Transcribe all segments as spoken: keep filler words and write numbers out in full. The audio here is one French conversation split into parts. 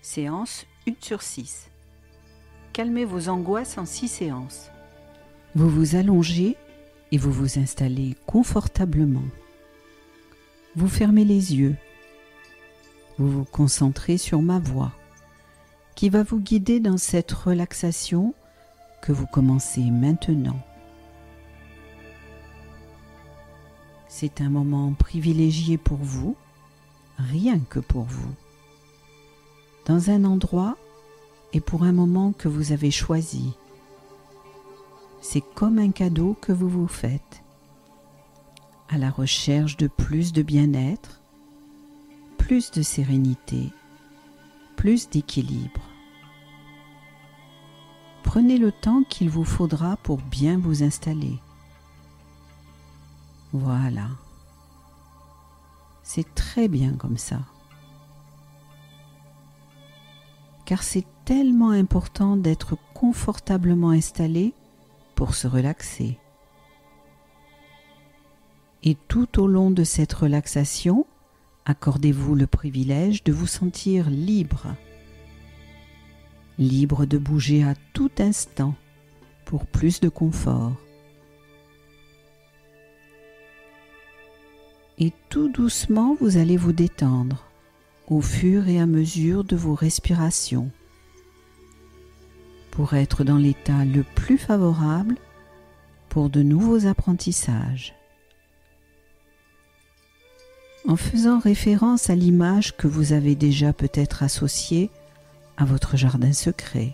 Séance un sur six. Calmez vos angoisses en six séances. Vous vous allongez et vous vous installez confortablement. Vous fermez les yeux. Vous vous concentrez sur ma voix, qui va vous guider dans cette relaxation que vous commencez maintenant. C'est un moment privilégié pour vous, rien que pour vous, dans un endroit et pour un moment que vous avez choisi. C'est comme un cadeau que vous vous faites, à la recherche de plus de bien-être, plus de sérénité, plus d'équilibre. Prenez le temps qu'il vous faudra pour bien vous installer. Voilà. C'est très bien comme ça. Car c'est tellement important d'être confortablement installé pour se relaxer. Et tout au long de cette relaxation, accordez-vous le privilège de vous sentir libre. Libre de bouger à tout instant pour plus de confort. Et tout doucement, vous allez vous détendre au fur et à mesure de vos respirations pour être dans l'état le plus favorable pour de nouveaux apprentissages. En faisant référence à l'image que vous avez déjà peut-être associée à votre jardin secret.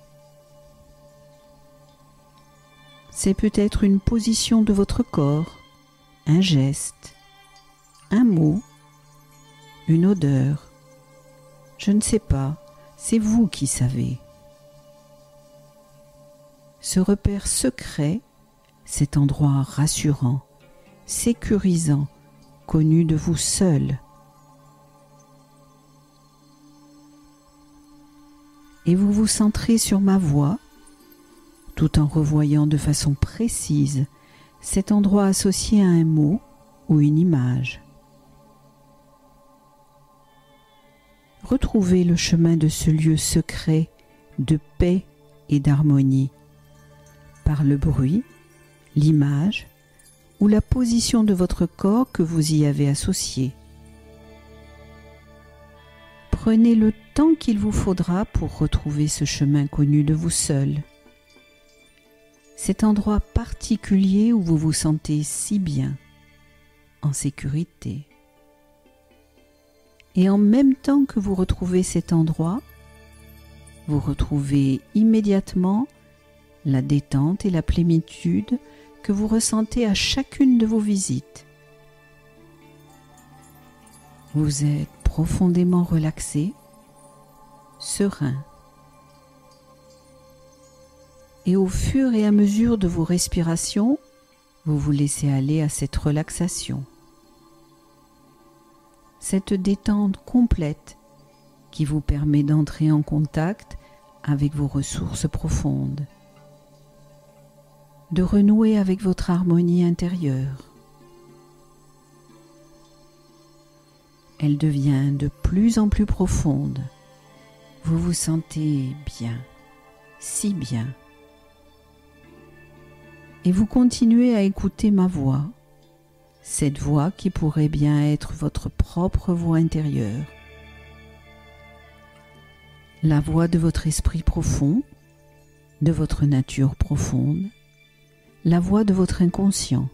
C'est peut-être une position de votre corps, un geste, un mot, une odeur. Je ne sais pas, c'est vous qui savez. Ce repère secret, cet endroit rassurant, sécurisant, connu de vous seul. Et vous vous centrez sur ma voix, tout en revoyant de façon précise cet endroit associé à un mot ou une image. Retrouvez le chemin de ce lieu secret de paix et d'harmonie par le bruit, l'image ou la position de votre corps que vous y avez associé. Prenez le temps qu'il vous faudra pour retrouver ce chemin connu de vous seul, cet endroit particulier où vous vous sentez si bien, en sécurité. Et en même temps que vous retrouvez cet endroit, vous retrouvez immédiatement la détente et la plénitude que vous ressentez à chacune de vos visites. Vous êtes profondément relaxé, serein. Et au fur et à mesure de vos respirations, vous vous laissez aller à cette relaxation. Cette détente complète qui vous permet d'entrer en contact avec vos ressources profondes, de renouer avec votre harmonie intérieure. Elle devient de plus en plus profonde. Vous vous sentez bien, si bien. Et vous continuez à écouter ma voix, cette voix qui pourrait bien être votre propre voix intérieure. La voix de votre esprit profond, de votre nature profonde, la voix de votre inconscient.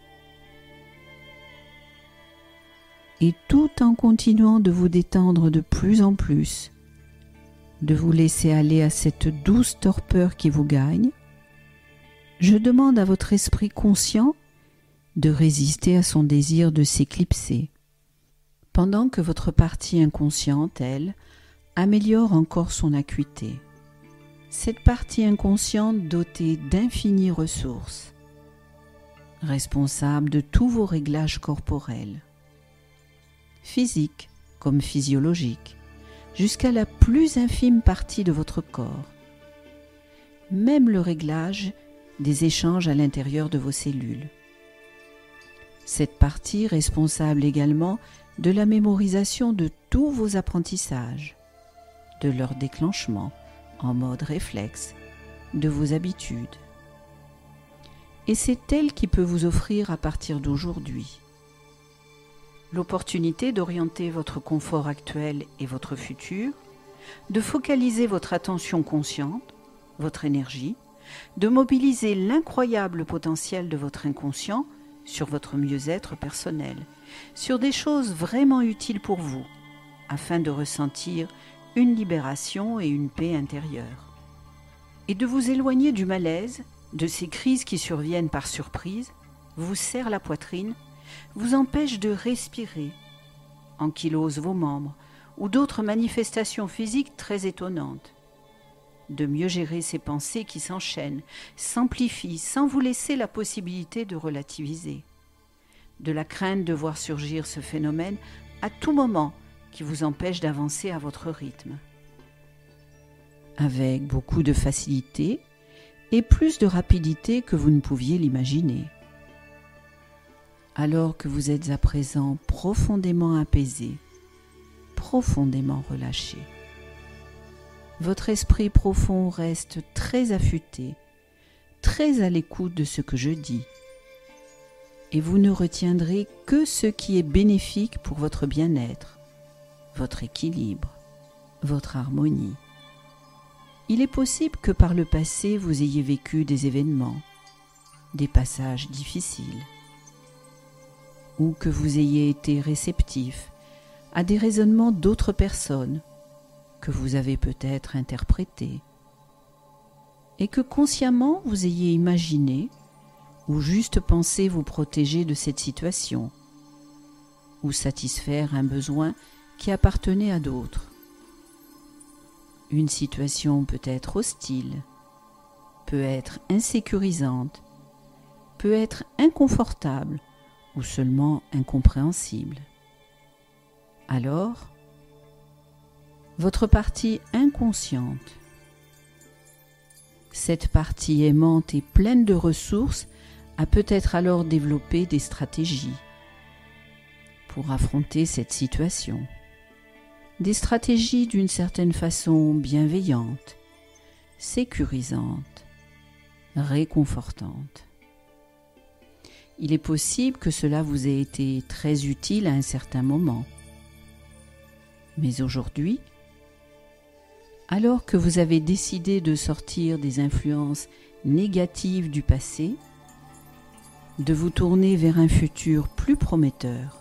Et tout en continuant de vous détendre de plus en plus, de vous laisser aller à cette douce torpeur qui vous gagne, je demande à votre esprit conscient de résister à son désir de s'éclipser, pendant que votre partie inconsciente, elle, améliore encore son acuité. Cette partie inconsciente dotée d'infinies ressources, responsable de tous vos réglages corporels, physiques comme physiologiques, jusqu'à la plus infime partie de votre corps, même le réglage des échanges à l'intérieur de vos cellules. Cette partie responsable également de la mémorisation de tous vos apprentissages, de leur déclenchement en mode réflexe de vos habitudes. Et c'est elle qui peut vous offrir à partir d'aujourd'hui l'opportunité d'orienter votre confort actuel et votre futur, de focaliser votre attention consciente, votre énergie, de mobiliser l'incroyable potentiel de votre inconscient sur votre mieux-être personnel, sur des choses vraiment utiles pour vous, afin de ressentir une libération et une paix intérieure. Et de vous éloigner du malaise, de ces crises qui surviennent par surprise, vous serrent la poitrine, vous empêchent de respirer, ankylosent vos membres ou d'autres manifestations physiques très étonnantes. De mieux gérer ces pensées qui s'enchaînent, s'amplifient sans vous laisser la possibilité de relativiser. De la crainte de voir surgir ce phénomène à tout moment qui vous empêche d'avancer à votre rythme. Avec beaucoup de facilité et plus de rapidité que vous ne pouviez l'imaginer. Alors que vous êtes à présent profondément apaisé, profondément relâché. Votre esprit profond reste très affûté, très à l'écoute de ce que je dis. Et vous ne retiendrez que ce qui est bénéfique pour votre bien-être, votre équilibre, votre harmonie. Il est possible que par le passé vous ayez vécu des événements, des passages difficiles, ou que vous ayez été réceptif à des raisonnements d'autres personnes que vous avez peut-être interprétés, et que consciemment vous ayez imaginé ou juste pensé vous protéger de cette situation, ou satisfaire un besoin qui appartenait à d'autres. Une situation peut être hostile, peut être insécurisante, peut être inconfortable ou seulement incompréhensible. Alors, votre partie inconsciente, cette partie aimante et pleine de ressources, a peut-être alors développé des stratégies pour affronter cette situation. Des stratégies d'une certaine façon bienveillantes, sécurisantes, réconfortantes. Il est possible que cela vous ait été très utile à un certain moment. Mais aujourd'hui, alors que vous avez décidé de sortir des influences négatives du passé, de vous tourner vers un futur plus prometteur,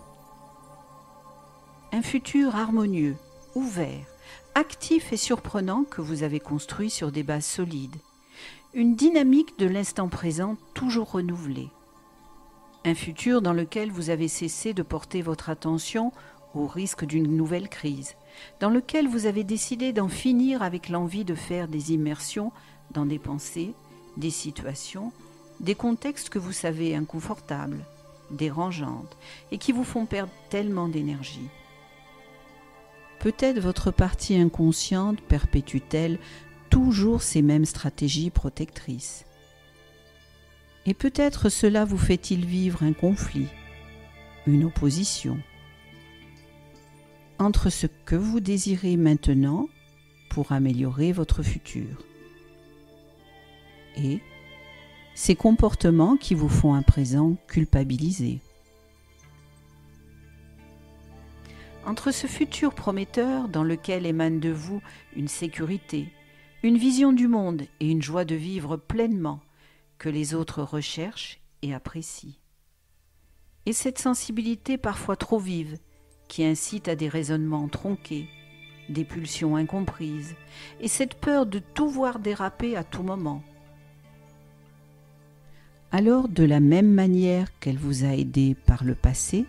un futur harmonieux, ouvert, actif et surprenant que vous avez construit sur des bases solides, une dynamique de l'instant présent toujours renouvelée, un futur dans lequel vous avez cessé de porter votre attention au risque d'une nouvelle crise, dans lequel vous avez décidé d'en finir avec l'envie de faire des immersions dans des pensées, des situations, des contextes que vous savez inconfortables, dérangeantes et qui vous font perdre tellement d'énergie. Peut-être votre partie inconsciente perpétue-t-elle toujours ces mêmes stratégies protectrices. Et peut-être cela vous fait-il vivre un conflit, une opposition, entre ce que vous désirez maintenant pour améliorer votre futur et ces comportements qui vous font à présent culpabiliser. Entre ce futur prometteur dans lequel émane de vous une sécurité, une vision du monde et une joie de vivre pleinement que les autres recherchent et apprécient, et cette sensibilité parfois trop vive qui incite à des raisonnements tronqués, des pulsions incomprises et cette peur de tout voir déraper à tout moment. Alors, de la même manière qu'elle vous a aidé par le passé,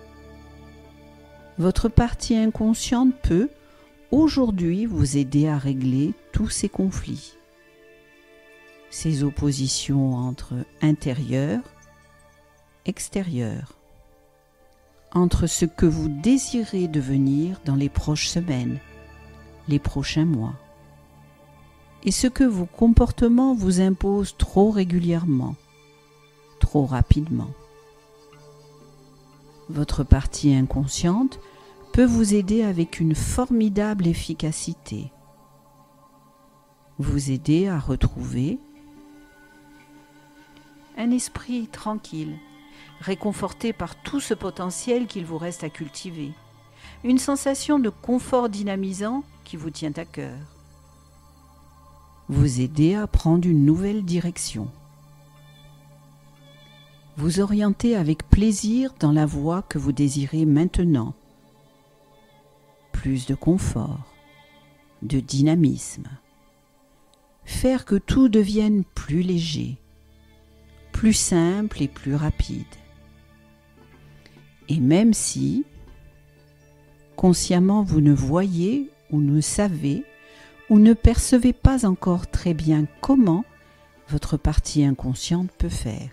votre partie inconsciente peut, aujourd'hui, vous aider à régler tous ces conflits, ces oppositions entre intérieur, extérieur, entre ce que vous désirez devenir dans les prochaines semaines, les prochains mois, et ce que vos comportements vous imposent trop régulièrement, trop rapidement. Votre partie inconsciente peut vous aider avec une formidable efficacité vous aider à retrouver un esprit tranquille, réconforté par tout ce potentiel qu'il vous reste à cultiver, une sensation de confort dynamisant qui vous tient à cœur, vous aider à prendre une nouvelle direction, vous orienter avec plaisir dans la voie que vous désirez maintenant, plus de confort, de dynamisme, faire que tout devienne plus léger, plus simple et plus rapide. Et même si, consciemment, vous ne voyez ou ne savez ou ne percevez pas encore très bien comment votre partie inconsciente peut faire,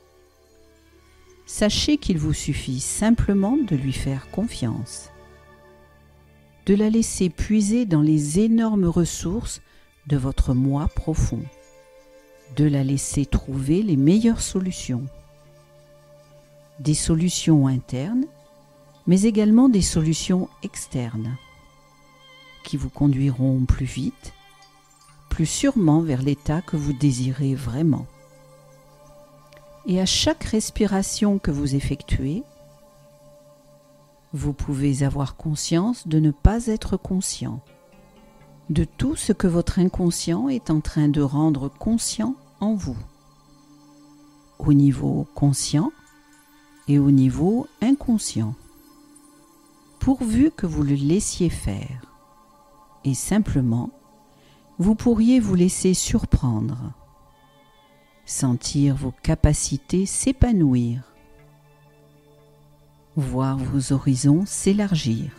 sachez qu'il vous suffit simplement de lui faire confiance, de la laisser puiser dans les énormes ressources de votre moi profond, de la laisser trouver les meilleures solutions, des solutions internes, mais également des solutions externes, qui vous conduiront plus vite, plus sûrement vers l'état que vous désirez vraiment. Et à chaque respiration que vous effectuez, vous pouvez avoir conscience de ne pas être conscient de tout ce que votre inconscient est en train de rendre conscient en vous, au niveau conscient et au niveau inconscient, pourvu que vous le laissiez faire. Et simplement, vous pourriez vous laisser surprendre, sentir vos capacités s'épanouir, voir vos horizons s'élargir,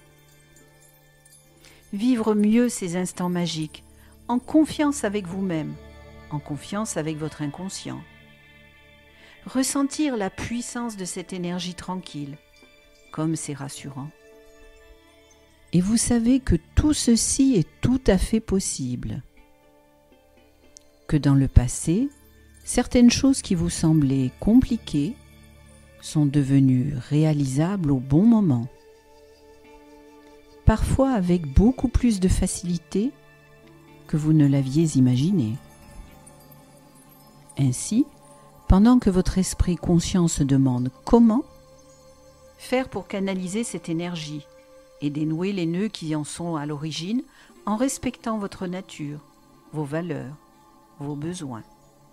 vivre mieux ces instants magiques, en confiance avec vous-même, en confiance avec votre inconscient, ressentir la puissance de cette énergie tranquille, comme c'est rassurant. Et vous savez que tout ceci est tout à fait possible, que dans le passé, certaines choses qui vous semblaient compliquées sont devenues réalisables au bon moment, parfois avec beaucoup plus de facilité que vous ne l'aviez imaginé. Ainsi, pendant que votre esprit conscient se demande comment faire pour canaliser cette énergie et dénouer les nœuds qui en sont à l'origine en respectant votre nature, vos valeurs, vos besoins.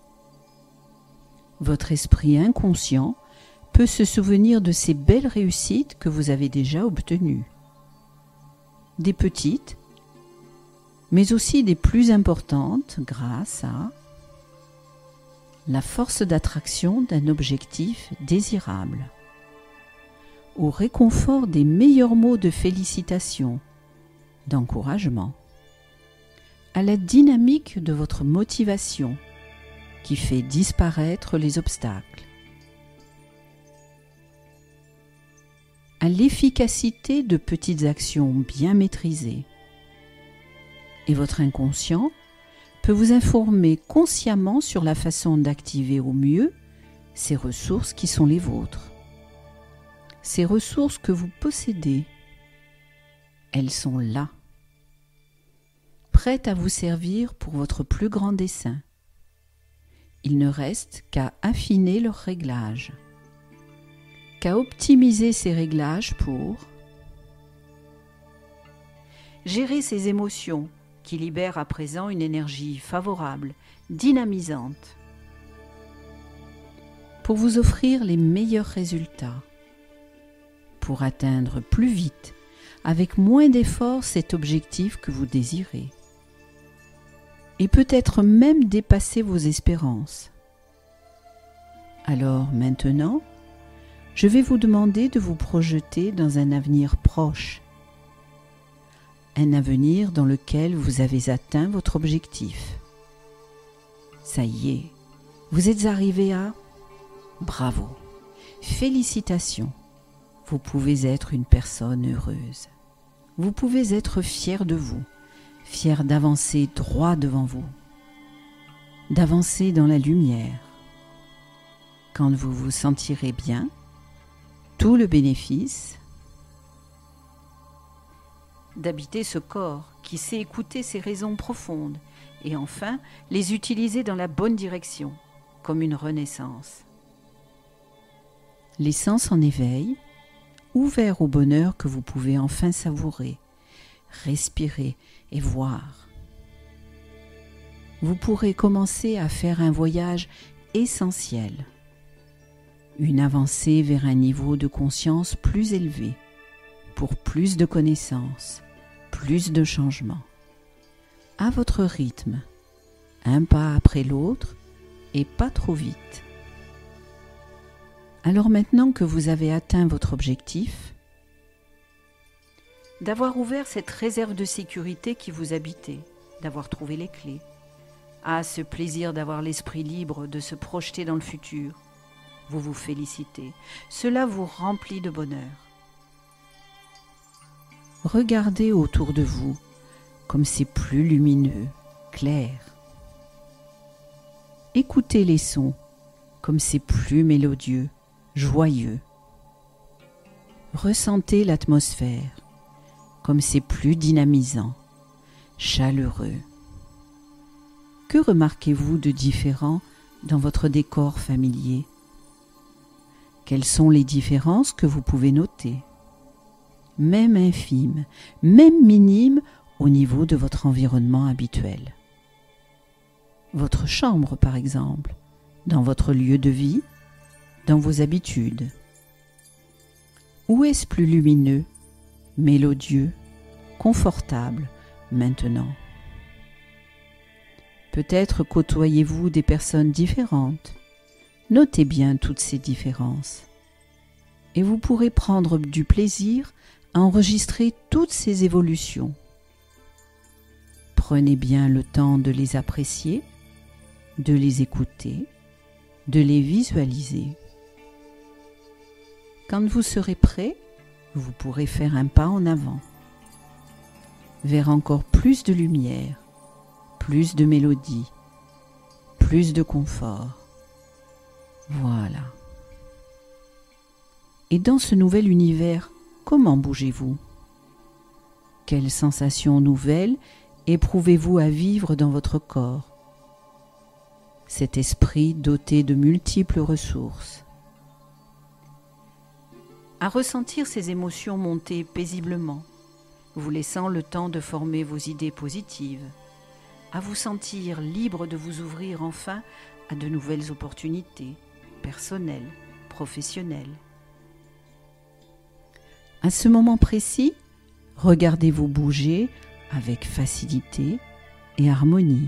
Votre esprit inconscient peut se souvenir de ces belles réussites que vous avez déjà obtenues. Des petites, mais aussi des plus importantes grâce à la force d'attraction d'un objectif désirable, au réconfort des meilleurs mots de félicitations, d'encouragement, à la dynamique de votre motivation qui fait disparaître les obstacles, à l'efficacité de petites actions bien maîtrisées. Et votre inconscient peut vous informer consciemment sur la façon d'activer au mieux ces ressources qui sont les vôtres. Ces ressources que vous possédez, elles sont là, prêtes à vous servir pour votre plus grand dessein. Il ne reste qu'à affiner leurs réglages, qu'à optimiser ces réglages pour gérer ces émotions qui libèrent à présent une énergie favorable, dynamisante, pour vous offrir les meilleurs résultats, pour atteindre plus vite, avec moins d'efforts, cet objectif que vous désirez, et peut-être même dépasser vos espérances. Alors maintenant, je vais vous demander de vous projeter dans un avenir proche, un avenir dans lequel vous avez atteint votre objectif. Ça y est, vous êtes arrivé à... Bravo, félicitations, vous pouvez être une personne heureuse. Vous pouvez être fier de vous, fier d'avancer droit devant vous, d'avancer dans la lumière. Quand vous vous sentirez bien, tout le bénéfice d'habiter ce corps qui sait écouter ses raisons profondes et enfin les utiliser dans la bonne direction, comme une renaissance. Les sens en éveil, ouverts au bonheur que vous pouvez enfin savourer, respirer et voir. Vous pourrez commencer à faire un voyage essentiel, une avancée vers un niveau de conscience plus élevé, pour plus de connaissances, plus de changements. À votre rythme, un pas après l'autre et pas trop vite. Alors maintenant que vous avez atteint votre objectif, d'avoir ouvert cette réserve de sécurité qui vous habitait, d'avoir trouvé les clés, ah, ce plaisir d'avoir l'esprit libre de se projeter dans le futur, vous vous félicitez, cela vous remplit de bonheur. Regardez autour de vous comme c'est plus lumineux, clair. Écoutez les sons comme c'est plus mélodieux, joyeux. Ressentez l'atmosphère comme c'est plus dynamisant, chaleureux. Que remarquez-vous de différent dans votre décor familier? Quelles sont les différences que vous pouvez noter? Même infimes, même minimes au niveau de votre environnement habituel. Votre chambre, par exemple, dans votre lieu de vie, dans vos habitudes. Où est-ce plus lumineux, mélodieux, confortable maintenant? Peut-être côtoyez-vous des personnes différentes. Notez bien toutes ces différences. Et vous pourrez prendre du plaisir à enregistrer toutes ces évolutions. Prenez bien le temps de les apprécier, de les écouter, de les visualiser. Quand vous serez prêt, vous pourrez faire un pas en avant, vers encore plus de lumière, plus de mélodie, plus de confort. Voilà. Et dans ce nouvel univers, comment bougez-vous? Quelles sensations nouvelles éprouvez-vous à vivre dans votre corps? Cet esprit doté de multiples ressources. À ressentir ces émotions monter paisiblement, vous laissant le temps de former vos idées positives, à vous sentir libre de vous ouvrir enfin à de nouvelles opportunités, personnelles, professionnelles. À ce moment précis, regardez-vous bouger avec facilité et harmonie.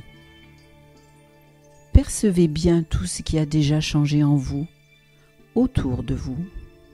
Percevez bien tout ce qui a déjà changé en vous, autour de vous.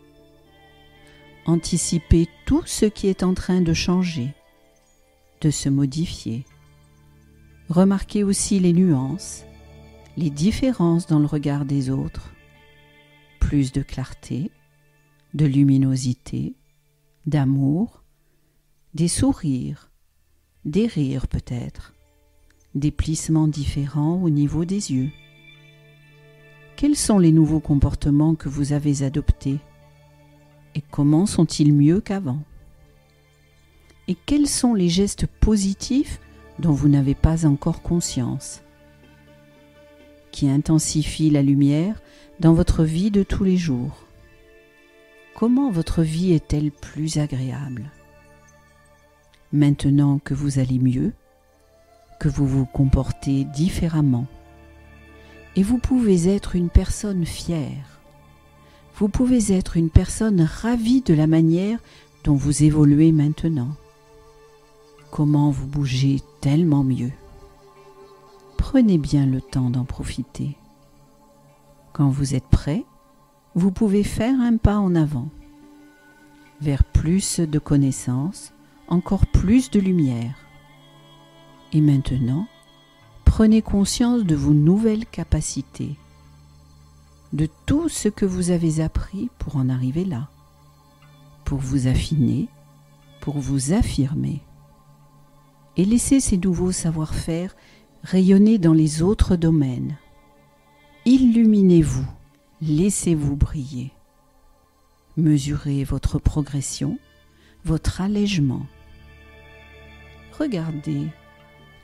Anticipez tout ce qui est en train de changer, de se modifier. Remarquez aussi les nuances, les différences dans le regard des autres. Plus de clarté, de luminosité, d'amour, des sourires, des rires peut-être, des plissements différents au niveau des yeux. Quels sont les nouveaux comportements que vous avez adoptés? Et comment sont-ils mieux qu'avant? Et quels sont les gestes positifs dont vous n'avez pas encore conscience, qui intensifient la lumière dans votre vie de tous les jours? Comment votre vie est-elle plus agréable? Maintenant que vous allez mieux, que vous vous comportez différemment, et vous pouvez être une personne fière, vous pouvez être une personne ravie de la manière dont vous évoluez maintenant. Comment vous bougez tellement mieux. Prenez bien le temps d'en profiter. Quand vous êtes prêt, vous pouvez faire un pas en avant, vers plus de connaissances, encore plus de lumière. Et maintenant, prenez conscience de vos nouvelles capacités, de tout ce que vous avez appris pour en arriver là, pour vous affiner, pour vous affirmer. Et laissez ces nouveaux savoir-faire rayonner dans les autres domaines. Illuminez-vous, laissez-vous briller. Mesurez votre progression, votre allègement. Regardez,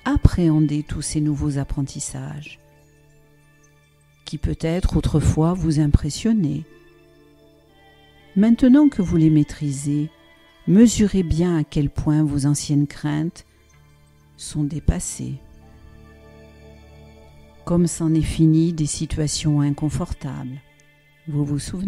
appréhender tous ces nouveaux apprentissages qui peut-être autrefois vous impressionnaient. Maintenant que vous les maîtrisez, mesurez bien à quel point vos anciennes craintes sont dépassées. Comme c'en est fini des situations inconfortables. Vous vous souvenez ?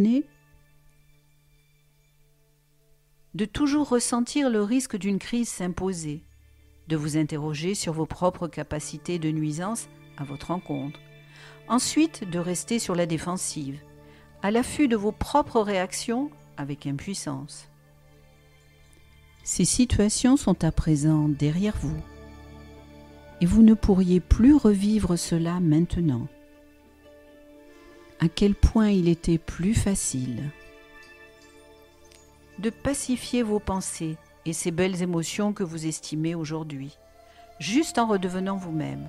De toujours ressentir le risque d'une crise s'imposer, de vous interroger sur vos propres capacités de nuisance à votre encontre. Ensuite, de rester sur la défensive, à l'affût de vos propres réactions avec impuissance. Ces situations sont à présent derrière vous et vous ne pourriez plus revivre cela maintenant. À quel point il était plus facile de pacifier vos pensées et ces belles émotions que vous estimez aujourd'hui, juste en redevenant vous-même.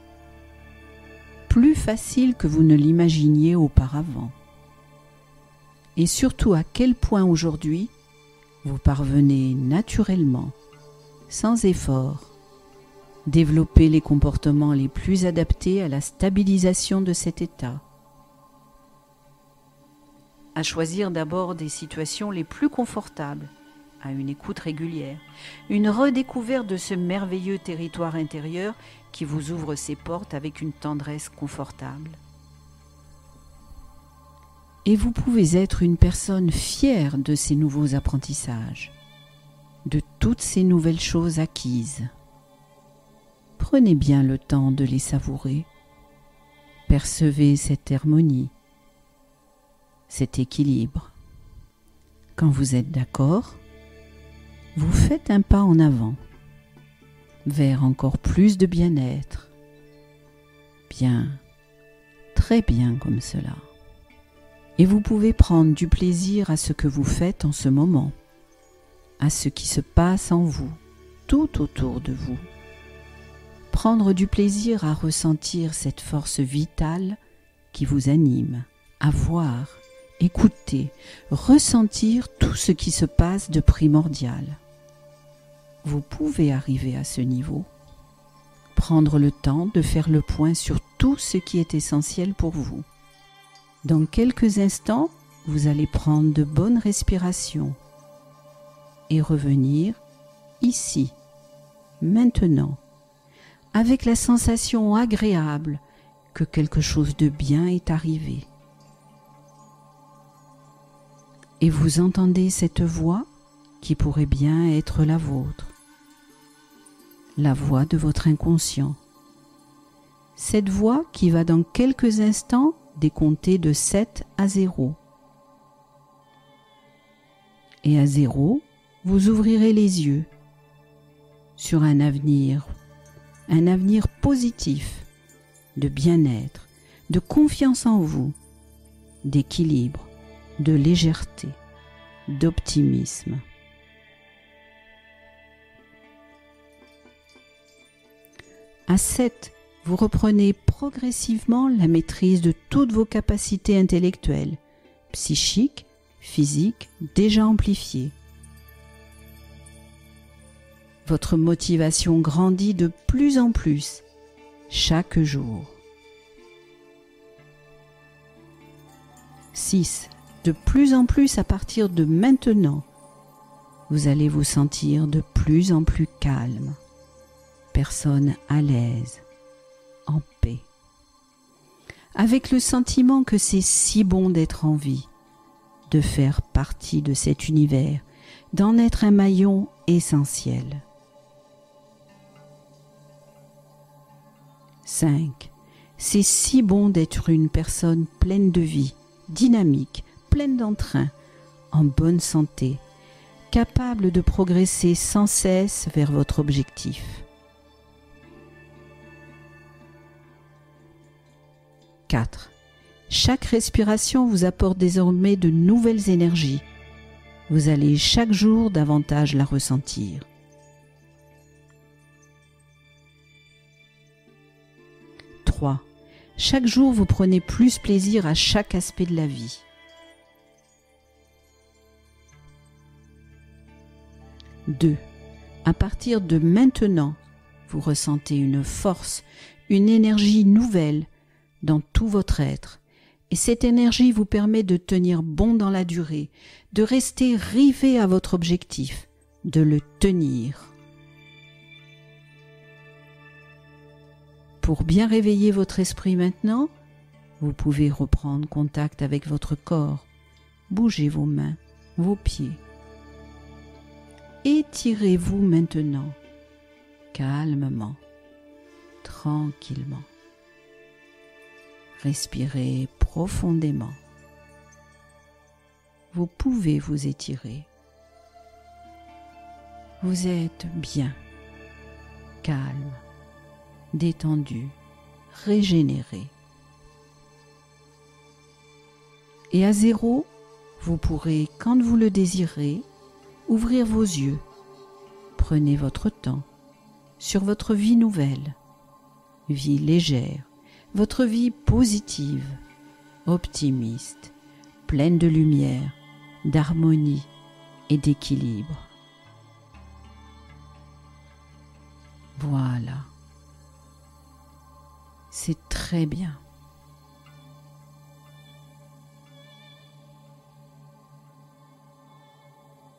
Plus facile que vous ne l'imaginiez auparavant. Et surtout à quel point aujourd'hui vous parvenez naturellement, sans effort, développer les comportements les plus adaptés à la stabilisation de cet état. À choisir d'abord des situations les plus confortables, à une écoute régulière, une redécouverte de ce merveilleux territoire intérieur qui vous ouvre ses portes avec une tendresse confortable. Et vous pouvez être une personne fière de ces nouveaux apprentissages, de toutes ces nouvelles choses acquises. Prenez bien le temps de les savourer. Percevez cette harmonie, cet équilibre. Quand vous êtes d'accord, vous faites un pas en avant, vers encore plus de bien-être. Bien, très bien comme cela. Et vous pouvez prendre du plaisir à ce que vous faites en ce moment, à ce qui se passe en vous, tout autour de vous. Prendre du plaisir à ressentir cette force vitale qui vous anime, à voir, écouter, ressentir tout ce qui se passe de primordial. Vous pouvez arriver à ce niveau. Prendre le temps de faire le point sur tout ce qui est essentiel pour vous. Dans quelques instants, vous allez prendre de bonnes respirations et revenir ici, maintenant, avec la sensation agréable que quelque chose de bien est arrivé. Et vous entendez cette voix qui pourrait bien être la vôtre, la voix de votre inconscient. Cette voix qui va dans quelques instants décompter de sept à zéro. Et à zéro, vous ouvrirez les yeux sur un avenir, un avenir positif, de bien-être, de confiance en vous, d'équilibre, de légèreté, d'optimisme. À sept, vous reprenez progressivement la maîtrise de toutes vos capacités intellectuelles, psychiques, physiques, déjà amplifiées. Votre motivation grandit de plus en plus chaque jour. six. De plus en plus à partir de maintenant, vous allez vous sentir de plus en plus calme, personne à l'aise, en paix, avec le sentiment que c'est si bon d'être en vie, de faire partie de cet univers, d'en être un maillon essentiel. cinq. C'est si bon d'être une personne pleine de vie, dynamique, pleine d'entrain, en bonne santé, capable de progresser sans cesse vers votre objectif. quatre. Chaque respiration vous apporte désormais de nouvelles énergies. Vous allez chaque jour davantage la ressentir. trois. Chaque jour, vous prenez plus plaisir à chaque aspect de la vie. deux. À partir de maintenant, Vous ressentez une force, une énergie nouvelle dans tout votre être. Et cette énergie vous permet de tenir bon dans la durée, de rester rivé à votre objectif, de le tenir. Pour bien réveiller votre esprit maintenant, vous pouvez reprendre contact avec votre corps. Bougez vos mains, vos pieds. Étirez-vous maintenant, calmement, tranquillement. Respirez profondément. Vous pouvez vous étirer. Vous êtes bien, calme, détendu, régénéré. Et à zéro, vous pourrez, quand vous le désirez, ouvrir vos yeux. Prenez votre temps sur votre vie nouvelle, vie légère, votre vie positive, optimiste, pleine de lumière, d'harmonie et d'équilibre. Voilà. C'est très bien.